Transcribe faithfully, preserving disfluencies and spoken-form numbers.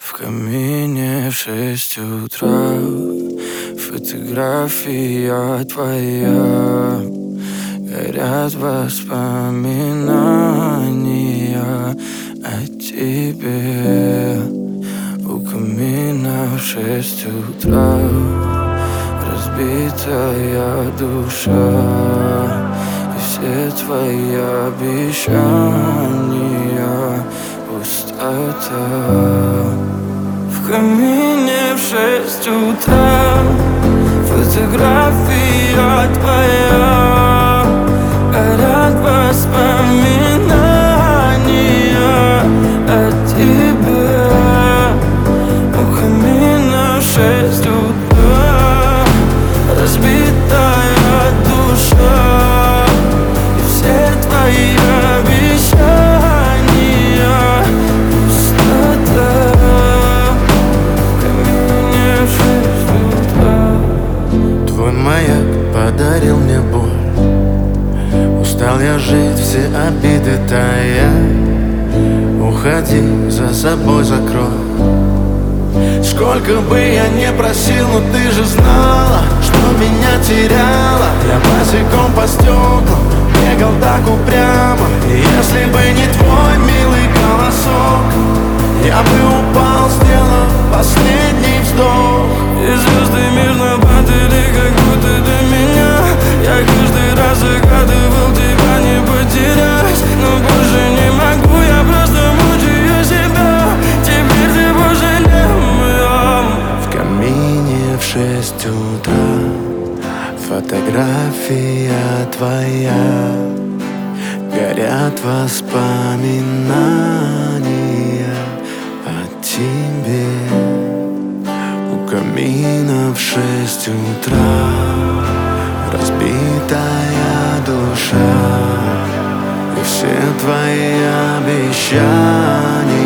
В камине в шесть утра фотография твоя. Горят воспоминания о тебе. У камина в шесть утра разбитая душа, и все твои обещания пустота. В камине в шесть утра фотография твоя. Горят воспоминания о тебе. У камина в шесть утра разбитая душа, и все твои обещания пустота. В камине в шесть утра. Твой маяк подарил мне боль. Устал я жить, все обиды тая. Уходи, за собой закрой. Сколько бы я не просил, но ты же знала, что меня теряла. Я босиком по стеклам бегал так упрямо. И если бы не твой милый голосок, я бы упал, сделав последний вздох. И звезды мирно падали, как будто до меня. Я каждый раз загадывал тебя не потерять, но больше не могу, я просто мучаю себя. Теперь ты пожалел моем. В камине в шесть утра фотография твоя. Горят воспоминания о тебе. У камина в шесть утра разбитая душа, и все твои обещания